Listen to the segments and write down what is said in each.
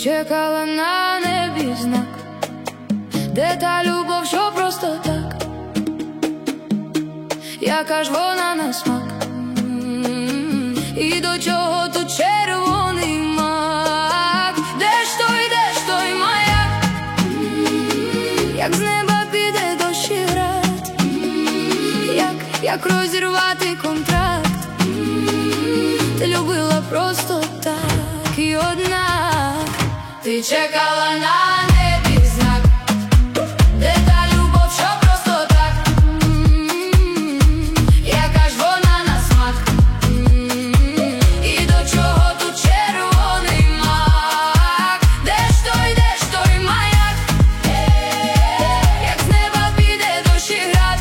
чекала на небі знак, де та любов, що просто так, яка ж вона на смак. І до чого тут червоний мак? Де ж той маяк? Як з неба піде дощ і град, як розірвати контракт? Ти любила просто так, і однак ти чекала на небі знак, де та любов, що просто так, яка ж вона на смак. І до чого тут червоний мак? Де ж той маяк? Як з неба піде дощ і град,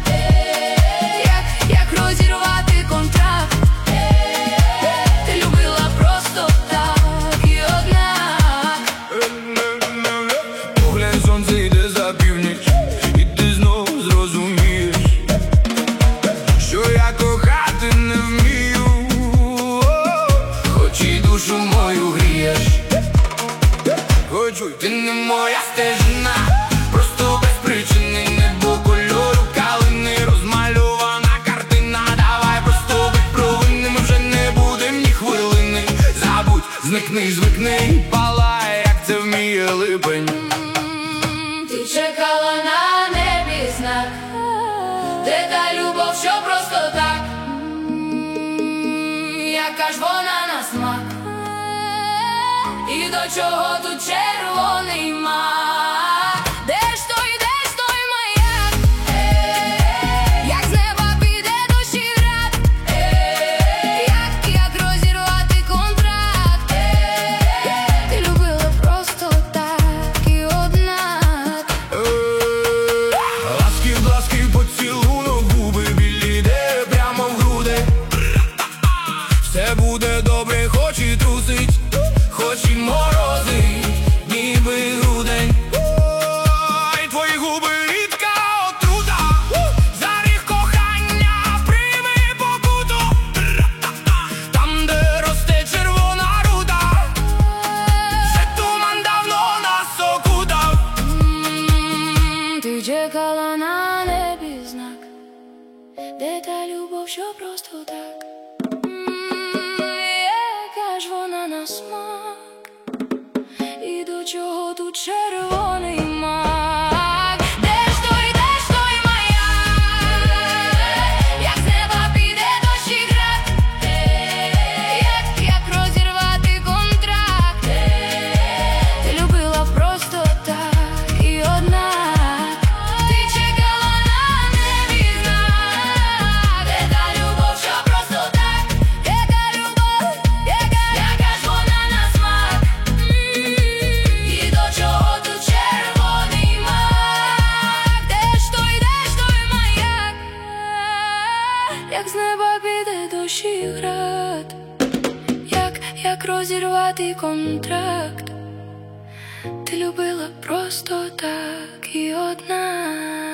як розірвати контракт? Ти любила просто так, і однак. Поглянь, сонце йде за північ, і ти знов зрозумієш, що я кохати не вмію, хоч і душу мою грієш. Хочу, ти не моя стежина, просто без причини, небо кольору калини, розмальована картина. Давай просто будь провинним, ми вже не будем ні хвилини. Забудь, зникни, звикни, палай, як це вміє липень. Ти чекала на небі знак, де та любов, що просто так, яка ж вона на смак. І до чого тут червоний мак? Де ж той маяк? Як з неба піде дощ і град, як розірвати контракт? Ти любила просто так, і однак. Ласки, поцілунок, губи білі, де прямо в груди. Все буде добре, хоч і трусить, хоч і морозить, ніби грудень. Ой, твої губи рідка отрута, за ріг кохання прийми покуту. Там, де росте червона рута, вже туман давно нас окутав. Ти чекала на небі знак, де та любов, що просто так, яка ж вона на смак. І до чого тут червоний мак? Де ж той маяк? Як з неба піде дощ і град, як розірвати контракт? Ти любила просто так, і однак. Ти чекала на небі знак, де та любов, що просто так, яка ж вона на смак. І до чого тут червоний мак? Де ж той маяк? Як з неба піде дощ і град, як розірвати контракт? Ти любила просто так, і однак.